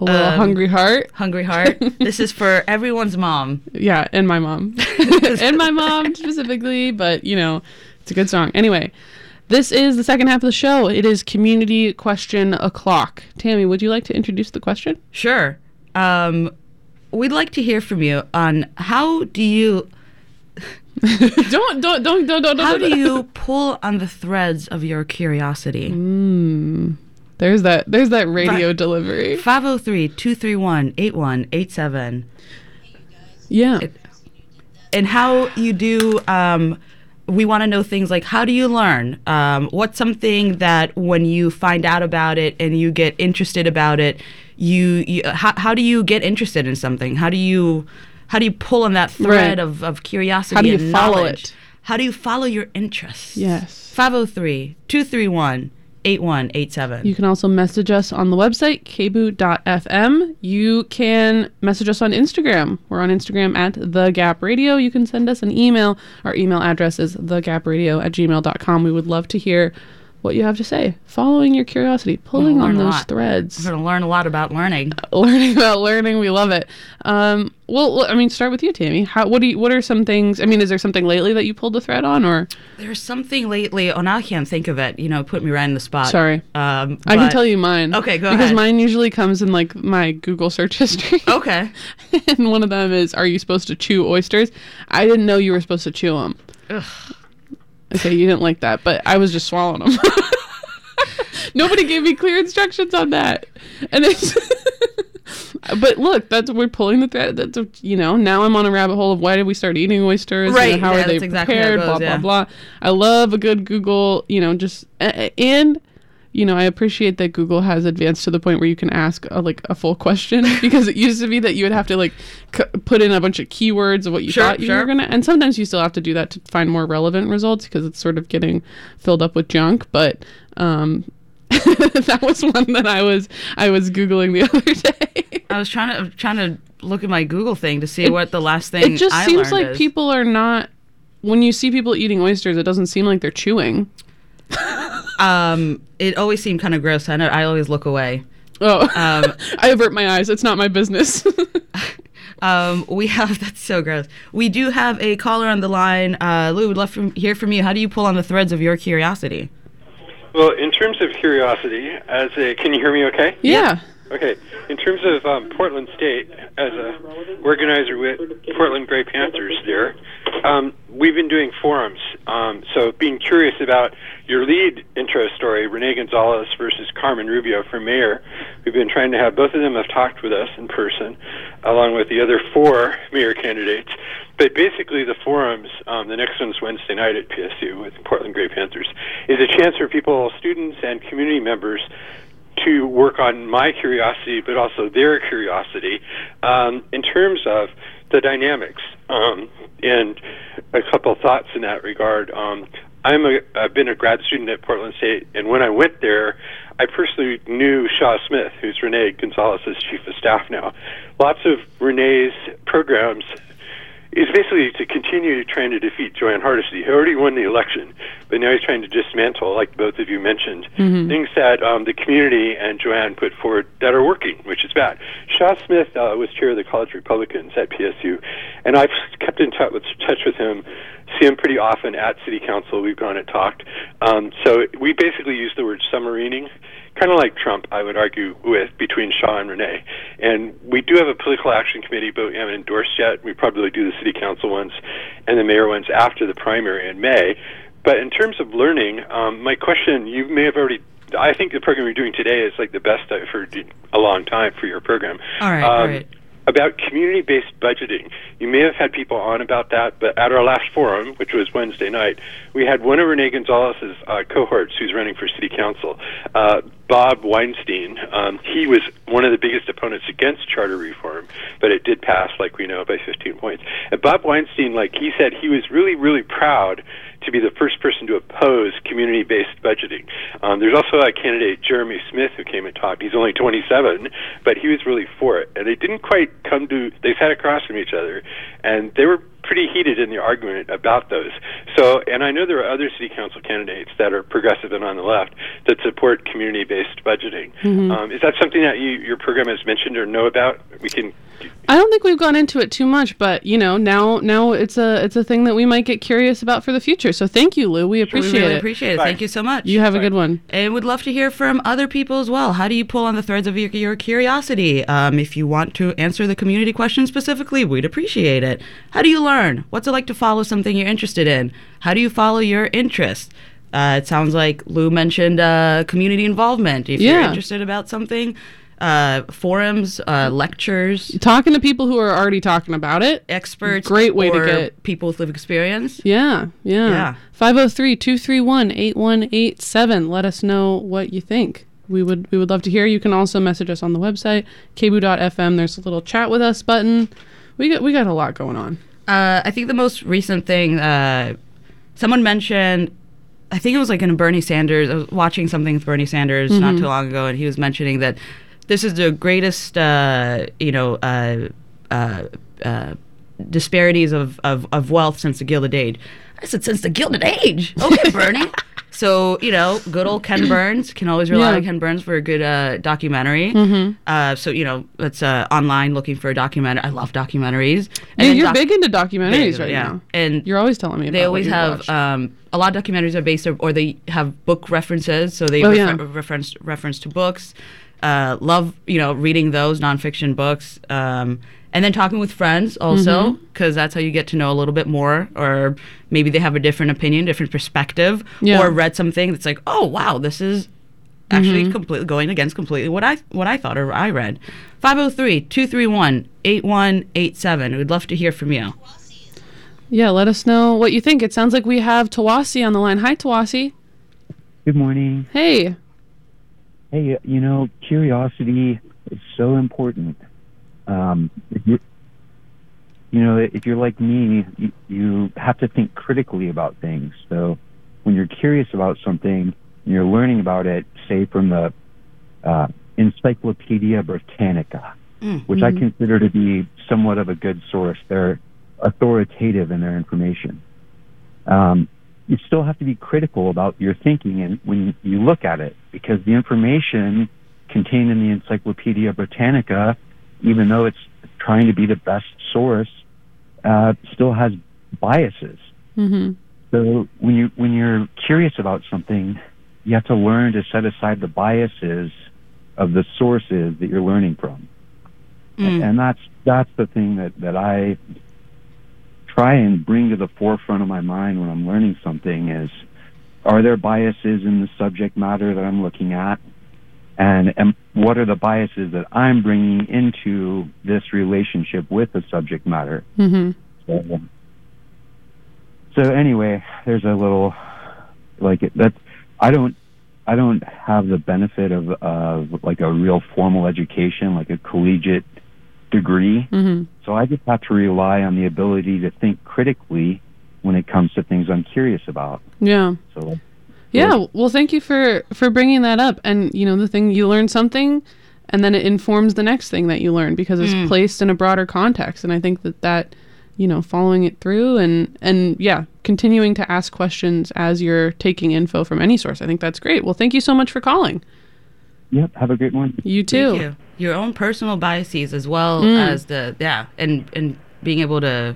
A little hungry heart. Hungry heart. This is for everyone's mom. Yeah, and my mom. And my mom specifically, but, you know, it's a good song. Anyway, this is the second half of the show. It is Community Question O'Clock. Tammy, would you like to introduce the question? Sure. We'd like to hear from you on how do you... Don't. How do you pull on the threads of your curiosity? There's that radio delivery. 503-231-8187. Yeah. And how you do, we want to know things like, how do you learn? What's something that when you find out about it and you get interested about it, how do you get interested in something? How do you pull on that thread of curiosity? How do you and follow knowledge? it? How do you follow your interests? Yes. 503-231-8187. You can also message us on the website, kboo.fm. You can message us on Instagram. We're on Instagram at The Gap Radio. You can send us an email. Our email address is thegapradio@gmail.com. We would love to hear what you have to say. Following your curiosity, pulling on those threads. We're going to learn a lot about learning. Learning about learning, we love it. Well, I mean, start with you, Tammy. What are some things? I mean, is there something lately that you pulled the thread on, or there's something lately? Oh, now I can't think of it. You know, put me right in the spot. Sorry, I can tell you mine. Okay, go ahead. Because mine usually comes in like my Google search history. Okay, and one of them is, "Are you supposed to chew oysters?" I didn't know you were supposed to chew them. Ugh. Okay, you didn't like that, but I was just swallowing them. Nobody gave me clear instructions on that, and it's. But look, we're pulling the thread. Now I'm on a rabbit hole of why did we start eating oysters? Right. How are they prepared? Blah blah blah. I love a good Google. I appreciate that Google has advanced to the point where you can ask a full question, because it used to be that you would have to put in a bunch of keywords of what you thought you were gonna, and sometimes you still have to do that to find more relevant results because it's sort of getting filled up with junk. But that was one that I was Googling the other day. I was trying to look at my Google thing to see what the last thing I learned is. It just seems like people are not. When you see people eating oysters, it doesn't seem like they're chewing. It always seemed kind of gross. I always look away. Oh, I avert my eyes. It's not my business. That's so gross. We do have a caller on the line. Lou, we'd love to hear from you. How do you pull on the threads of your curiosity? Well, in terms of curiosity, can you hear me okay? Yeah. Okay. In terms of Portland State, as a organizer with Portland Gray Panthers there, we've been doing forums. So being curious about your lead intro story, Renee Gonzalez versus Carmen Rubio for mayor, we've been trying to have both of them have talked with us in person, along with the other 4 mayor candidates. But basically the forums, the next one's Wednesday night at PSU with Portland Gray Panthers, is a chance for people, students and community members, to work on my curiosity, but also their curiosity, in terms of the dynamics. And a couple thoughts in that regard. I've been a grad student at Portland State, and when I went there, I personally knew Shaw Smith, who's Renee Gonzalez's chief of staff now. Lots of Renee's programs is basically to continue trying to defeat Joanne Hardesty, who already won the election, but now he's trying to dismantle, like both of you mentioned, things that the community and Joanne put forward that are working, which is bad. Shaw Smith was chair of the College Republicans at PSU, and I've kept in touch with him, see him pretty often at City Council. We've gone and talked. So we basically use the word submarining, kind of like Trump, I would argue, between Shaw and Renee. And we do have a political action committee, but we haven't endorsed yet. We probably do the City Council ones and the mayor ones after the primary in May. But in terms of learning, my question, you may have already, I think the program you're doing today is like the best I've heard in a long time for your program. All right. About community-based budgeting. You may have had people on about that, but at our last forum, which was Wednesday night, we had one of Renee Gonzalez's cohorts who's running for city council, Bob Weinstein. He was one of the biggest opponents against charter reform, but it did pass, like we know, by 15 points. And Bob Weinstein, he said, he was really, really proud to be the first person to oppose community-based budgeting. There's also a candidate, Jeremy Smith, who came and talked. He's only 27, but he was really for it. And they didn't quite they sat across from each other, and they were pretty heated in the argument about those. So, and I know there are other city council candidates that are progressive and on the left that support community-based budgeting. Is that something that your program has mentioned or know about? I don't think we've gone into it too much, but now it's a thing that we might get curious about for the future. So thank you, Lou. We appreciate it. We really appreciate it. Bye. Thank you so much. You have a good one. And would love to hear from other people as well. How do you pull on the threads of your curiosity? If you want to answer the community question specifically, we'd appreciate it. How do you learn? What's it like to follow something you're interested in? How do you follow your interests? It sounds like Lou mentioned community involvement. If you're interested about something, forums, lectures. Talking to people who are already talking about it. Experts. Great way to get people with lived experience. Yeah. 503-231-8187. Let us know what you think. We would love to hear. You can also message us on the website, kboo.fm. There's a little chat with us button. We got a lot going on. I think the most recent thing, someone mentioned, I think it was like in Bernie Sanders. I was watching something with Bernie Sanders not too long ago, and he was mentioning that this is the greatest, disparities of wealth since the Gilded Age. I said, since the Gilded Age? Okay, Bernie. So, good old Ken Burns. Can always rely on Ken Burns for a good documentary. So, it's online looking for a documentary. I love documentaries. And you're big into documentaries right now. And you're always telling me about they always have a lot of documentaries are based or they have book references. So they reference to books. Love, reading those nonfiction books. And then talking with friends also, because that's how you get to know a little bit more, or maybe they have a different opinion, different perspective, or read something that's like, oh, wow, this is actually completely going against completely what I thought or I read. 503-231-8187. We'd love to hear from you. Yeah, let us know what you think. It sounds like we have Tawasi on the line. Hi, Tawasi. Good morning. Hey. Hey, curiosity is so important. If you're like me, you have to think critically about things. So when you're curious about something, you're learning about it, say from the Encyclopedia Britannica, which I consider to be somewhat of a good source. They're authoritative in their information. You still have to be critical about your thinking and when you look at it, because the information contained in the Encyclopedia Britannica, even though it's trying to be the best source, still has biases. So when you're curious about something, you have to learn to set aside the biases of the sources that you're learning from. And that's the thing that I try and bring to the forefront of my mind when I'm learning something is, are there biases in the subject matter that I'm looking at? And what are the biases that I'm bringing into this relationship with the subject matter? So anyway, there's a little I don't have the benefit of like a real formal education, like a collegiate degree. So I just have to rely on the ability to think critically when it comes to things I'm curious about. Yeah. So. Yeah, well, thank you for bringing that up. And, the thing, you learn something, and then it informs the next thing that you learn because it's placed in a broader context. And I think that following it through and continuing to ask questions as you're taking info from any source, I think that's great. Well, thank you so much for calling. Yep, have a great one. You too. Thank you. Your own personal biases as well as and being able to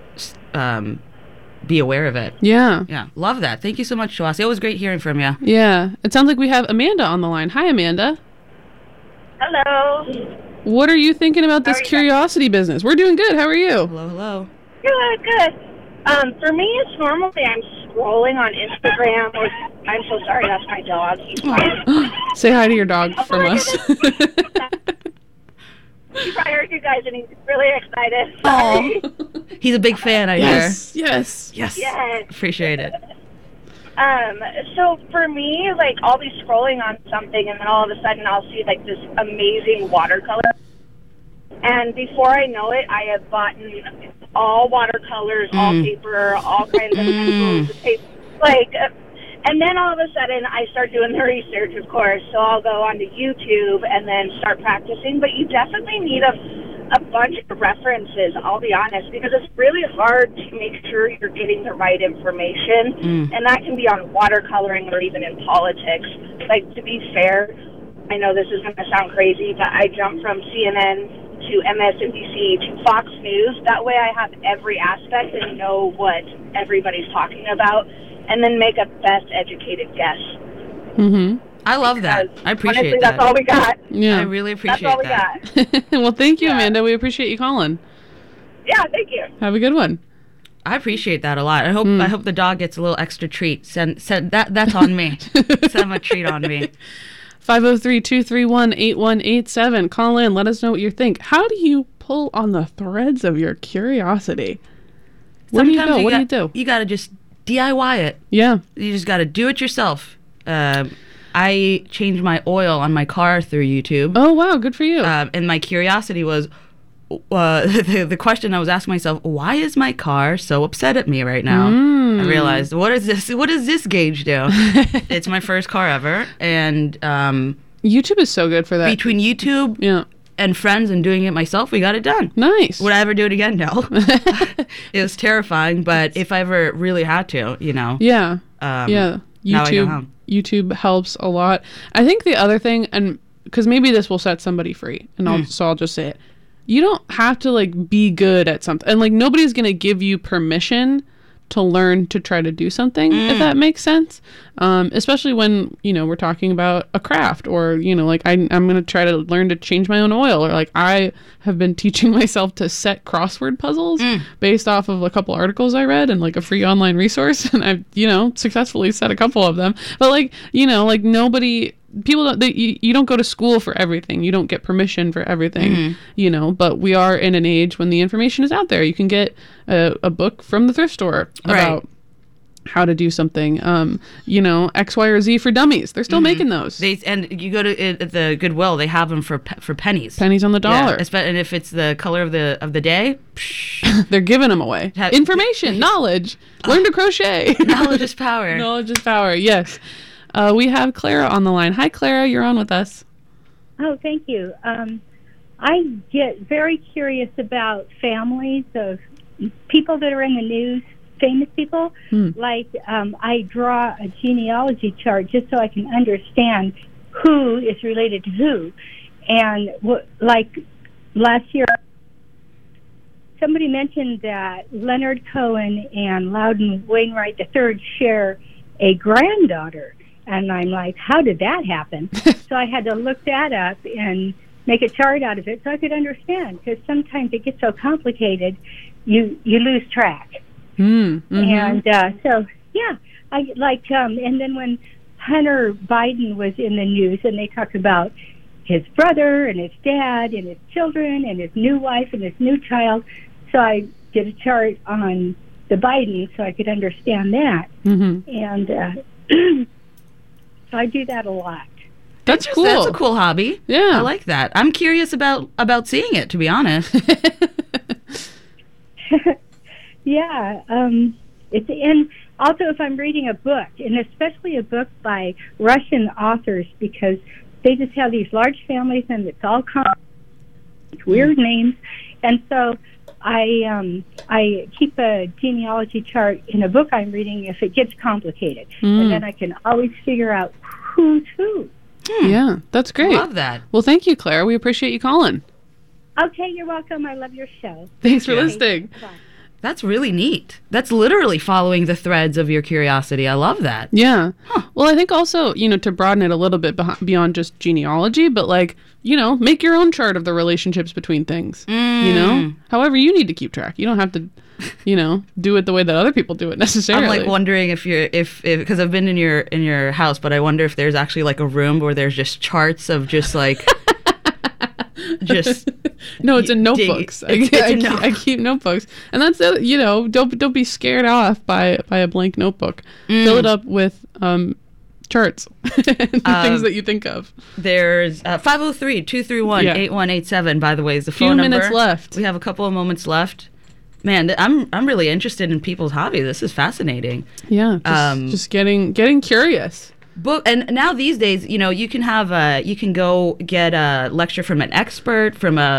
be aware of it. Yeah. Love that. Thank you so much, Tawasi. Always great hearing from you. Yeah. It sounds like we have Amanda on the line. Hi, Amanda. Hello. What are you thinking about this curiosity business? We're doing good. How are you? Hello. Good. For me, it's normally I'm scrolling on Instagram. I'm so sorry, that's my dog. He's fine. Say hi to your dog from us. He probably heard you guys and he's really excited. Sorry. He's a big fan, I hear. Yes. Appreciate it. So for me, I'll be scrolling on something and then all of a sudden I'll see this amazing watercolor. And before I know it, I have bought all watercolors, all paper, all kinds of pencils, and then all of a sudden I start doing the research, of course. So I'll go onto YouTube and then start practicing. But you definitely need a a bunch of references, I'll be honest, because it's really hard to make sure you're getting the right information, and that can be on watercoloring or even in politics. Like, to be fair, I know this is going to sound crazy, but I jumped from CNN to MSNBC to Fox News. That way I have every aspect and know what everybody's talking about, and then make a best educated guess. I love that. I appreciate honestly, that. That's all we got. Yeah. I really appreciate That's all we that. got. Well, thank you, Amanda. We appreciate you calling. Yeah, thank you. Have a good one. I appreciate that a lot. I hope the dog gets a little extra treat. Send that's on me. Send him a treat on me. 503-231-8187. Call in. Let us know what you think. How do you pull on the threads of your curiosity? Where do you go? What do you do? You got to just DIY it. Yeah. You just got to do it yourself. I changed my oil on my car through YouTube. Oh, wow. Good for you. And my curiosity was, the question I was asking myself, why is my car so upset at me right now? I realized, what does this gauge do? It's my first car ever, and YouTube is so good for that. Between YouTube and friends and doing it myself, we got it done. Nice. Would I ever do it again? No. It was terrifying, but if I ever really had to, Yeah. YouTube YouTube helps a lot. I think the other thing, and because maybe this will set somebody free, and I'll just say it. You don't have to be good at something, and nobody's gonna give you permission to learn to try to do something, if that makes sense. Especially when we're talking about a craft, or I'm gonna try to learn to change my own oil, or I have been teaching myself to set crossword puzzles based off of a couple articles I read and a free online resource, and I've successfully set a couple of them. But nobody. People don't. You don't go to school for everything. You don't get permission for everything. But we are in an age when the information is out there. You can get a book from the thrift store about how to do something. X, Y, or Z for dummies. They're still making those. And you go to the Goodwill. They have them for pennies. Pennies on the dollar. Yeah, and if it's the color of the day, they're giving them away. Information, knowledge. Learn to crochet. Knowledge is power. Knowledge is power. Yes. We have Clara on the line. Hi, Clara. You're on with us. Oh, thank you. I get very curious about families of people that are in the news, famous people. I draw a genealogy chart just so I can understand who is related to who. And last year, somebody mentioned that Leonard Cohen and Loudon Wainwright III share a granddaughter. And I'm like, how did that happen? So I had to look that up and make a chart out of it so I could understand, because sometimes it gets so complicated, you lose track. And so, yeah, and then when Hunter Biden was in the news and they talked about his brother and his dad and his children and his new wife and his new child, so I did a chart on the Biden so I could understand that. And so I do that a lot. That's cool. That's a cool hobby. Yeah. I like that. I'm curious about seeing it, to be honest. Yeah. And also if I'm reading a book, and especially a book by Russian authors, because they just have these large families and it's all weird names. And so I keep a genealogy chart in a book I'm reading if it gets complicated. And then I can always figure out who's who. Yeah, that's great. Love that. Well, thank you, Claire. We appreciate you calling. Okay, you're welcome. I love your show. Thanks for listening. Bye. That's really neat. That's literally following the threads of your curiosity. I love that. Yeah. Well, I think also, to broaden it a little bit beyond just genealogy, but make your own chart of the relationships between things. However you need to keep track. You don't have to, do it the way that other people do it necessarily. I'm wondering if because I've been in your house, but I wonder if there's actually a room where there's just charts of just no, it's in notebooks. I keep notebooks, and that's don't be scared off by a blank notebook. Fill it up with charts and things that you think of. There's 503-231-8187. By the way, is the phone number. Few minutes left. We have a couple of moments left. Man, I'm really interested in people's hobby. This is fascinating. Yeah, just getting curious. And now these days, you can go get a lecture from an expert, from a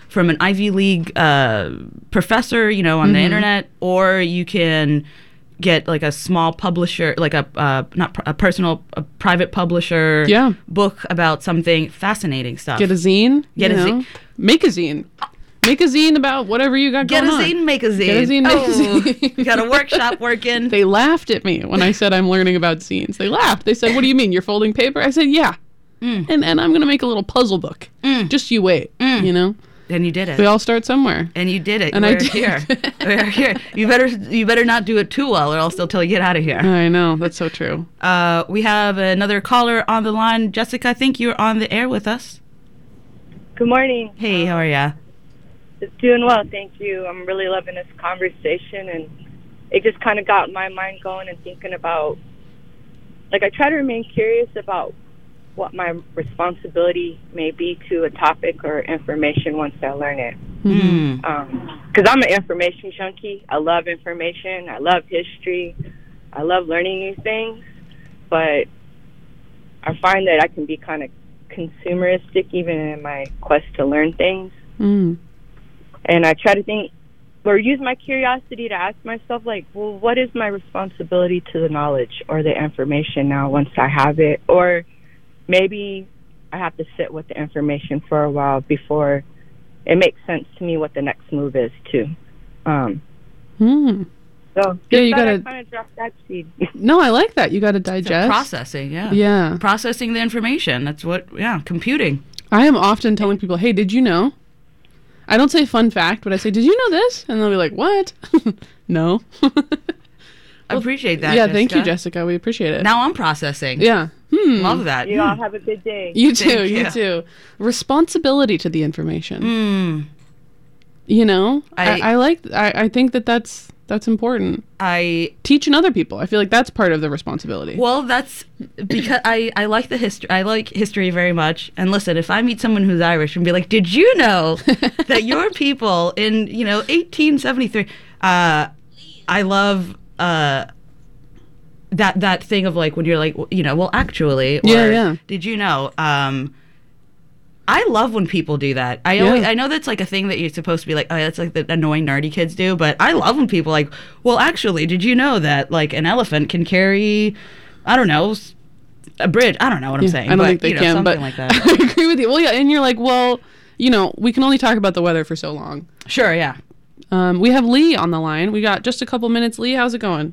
from an Ivy League professor, on the internet, or you can get like a small publisher, like a private publisher book about something fascinating stuff. Get a zine. Make a zine. Make a zine about whatever you got going on. Get a zine, make a zine. Get a zine, make a zine. You got a workshop working. They laughed at me when I said I'm learning about zines. They laughed. They said, "What do you mean? You're folding paper?" I said, "Yeah." And I'm going to make a little puzzle book. Just you wait, And you did it. We all start somewhere. And you did it. And We're I did. Here. We're here. You better not do it too well, or else they'll tell you get out of here. I know. That's so true. We have another caller on the line. Jessica, I think you're on the air with us. Good morning. Hey, how are ya? It's doing well, thank you. I'm really loving this conversation, and it just kind of got my mind going and thinking about, like, I try to remain curious about what my responsibility may be to a topic or information once I learn it. Because I'm an information junkie. I love information. I love history. I love learning new things. But I find that I can be kind of consumeristic even in my quest to learn things. And I try to think, or use my curiosity to ask myself, like, well, what is my responsibility to the knowledge or the information now once I have it? Or maybe I have to sit with the information for a while before it makes sense to me what the next move is, too. So, you got to kind of drop that seed. No, I like that. You got to digest. Processing, yeah. Yeah. Processing the information. That's what, computing. I am often telling people, hey, did you know? I don't say fun fact, but I say, did you know this? And they'll be like, what? No. I appreciate that, Yeah, Jessica. thank you, Jessica. We appreciate it. Now I'm processing. Yeah. Love that. You all have a good day. You too. Thank You too. Responsibility to the information. I think that's important. Teaching other people. I feel like that's part of the responsibility. Well, that's because I like the history. I like history very much. And listen, if I meet someone who's Irish and be like, "Did you know that your people in 1873?" I love that thing of like when you're like, well, actually, or did you know? I love when people do that. I know that's like a thing that you're supposed to be like, oh, that's like the annoying nerdy kids do, but I love when people like, well, actually, did you know that like an elephant can carry, I don't know, a bridge? I don't know what I'm saying. I don't think they can, but like that. I agree with you. Well, yeah, and you're like, well, we can only talk about the weather for so long. Sure, yeah. We have Lee on the line. We got just a couple minutes. Lee, how's it going?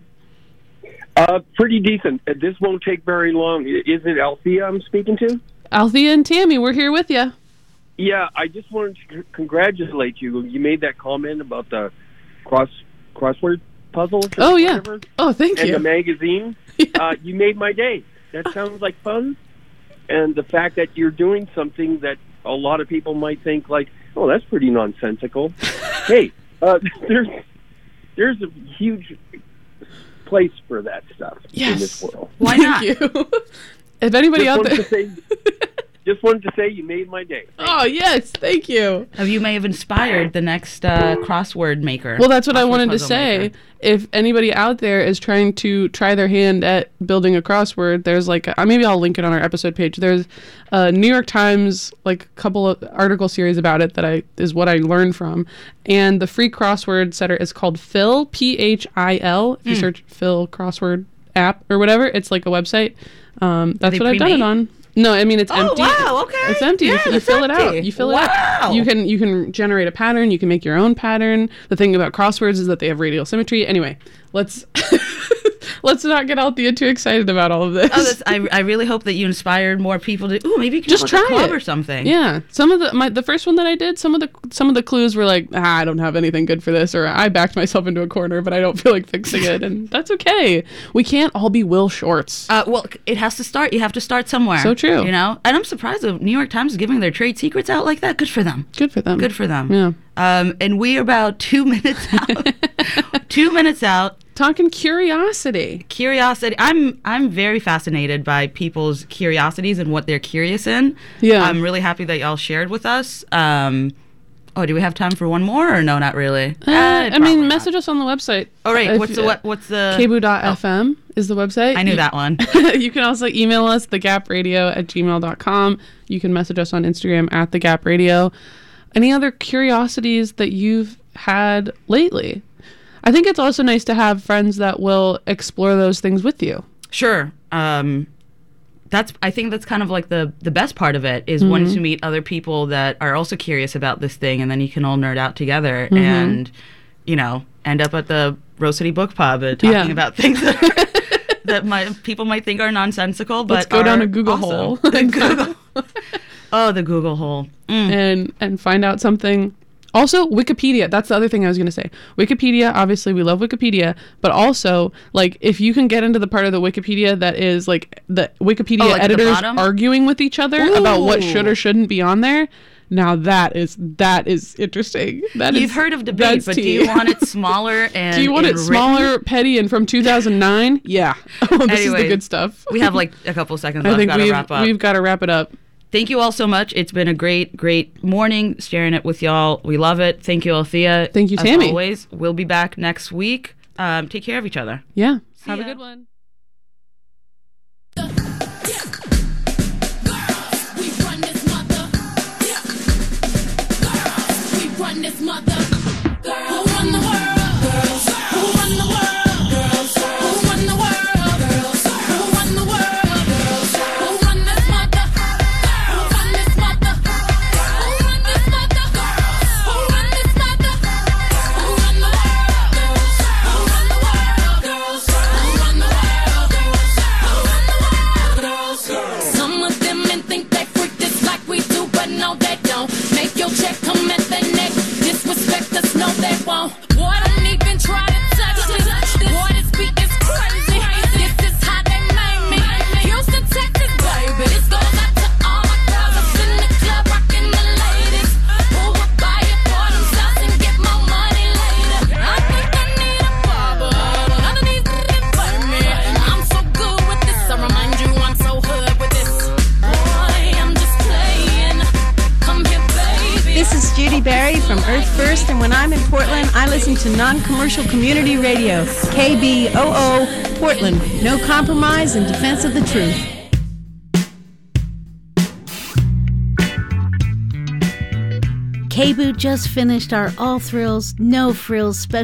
Pretty decent. This won't take very long. Is it Althea I'm speaking to? Althea and Tammy, we're here with you. Yeah, I just wanted to congratulate you. You made that comment about the crossword puzzles. Oh, yeah. Whatever, oh, thank and you. And the magazine. Yeah. You made my day. That sounds like fun. And the fact that you're doing something that a lot of people might think like, oh, that's pretty nonsensical. Hey, there's a huge place for that stuff in this world. Why not? If anybody out there... Just wanted to say you made my day. Oh, yes. Thank you. You may have inspired the next crossword maker. Well, that's what I wanted to say. Maker. If anybody out there is trying to try their hand at building a crossword, there's like, maybe I'll link it on our episode page. There's a New York Times, like couple of article series about it that is what I learned from. And the free crossword setter is called Phil, Phil. If you search Phil crossword app or whatever, it's like a website. That's what I've done it on. No, I mean it's empty. Oh wow! Okay, it's empty. Yeah, you fill it out. You fill it out. You can generate a pattern. You can make your own pattern. The thing about crosswords is that they have radial symmetry. Anyway, let's not get Althea too excited about all of this. I really hope that you inspired more people to. Ooh, maybe you can just try a club it or something. Yeah, some of the first one that I did, some of the clues were like, I don't have anything good for this, or I backed myself into a corner, but I don't feel like fixing it, and that's okay. We can't all be Will Shorts. Well, it has to start. You have to start somewhere. So true. And I'm surprised the New York Times is giving their trade secrets out like that. Good for them. Good for them. Good for them. Yeah. And we are about 2 minutes out. 2 minutes out. Talking curiosity. I'm very fascinated by people's curiosities and what they're curious in. Yeah. I'm really happy that y'all shared with us. Do we have time for one more or no, not really? Message us on the website. All right. What's the kboo.fm is the website. I knew that one. You can also email us, thegapradio@gmail.com. You can message us on Instagram @thegapradio. any other curiosities that you've had lately? I think it's also nice to have friends that will explore those things with you. Sure. I think that's kind of like the best part of it is wanting to meet other people that are also curious about this thing, and then you can all nerd out together and, end up at the Rose City Book Pub and talking about things that people might think are nonsensical, but let's go down a Google hole. The Google hole. And find out something. Also, Wikipedia. That's the other thing I was going to say. Wikipedia, obviously, we love Wikipedia, but also, like, if you can get into the part of the Wikipedia that is, like, the Wikipedia editors arguing with each other about what should or shouldn't be on there, now that is interesting. You've heard of debate, but do you want it smaller and do you want it smaller, petty, and from 2009? Yeah. This is the good stuff. We have, like, a couple seconds left. I think we've got to wrap it up. Thank you all so much. It's been a great, great morning sharing it with y'all. We love it. Thank you, Althea. Thank you, Tammy. As always, we'll be back next week. Take care of each other. Yeah. Have a good one. To non-commercial community radio, KBOO Portland. No compromise in defense of the truth. KBOO just finished our All Thrills, No Frills special